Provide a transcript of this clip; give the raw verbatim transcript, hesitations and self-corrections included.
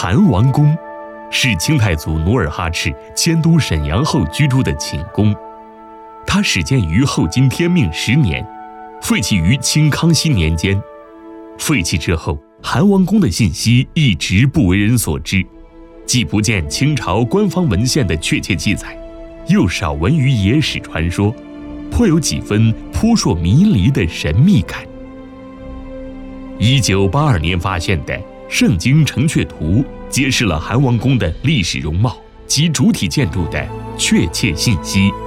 韩王宫是清太祖努尔哈赤迁都沈阳后居住的寝宫，它始建于后金天命十年，废弃于清康熙年间。废弃之后，韩王宫的信息一直不为人所知，既不见清朝官方文献的确切记载，又少闻于野史传说，颇有几分扑朔迷离的神秘感。一九八二年发现的《圣经城阙图》揭示了韩王宫的历史容貌及主体建筑的确切信息。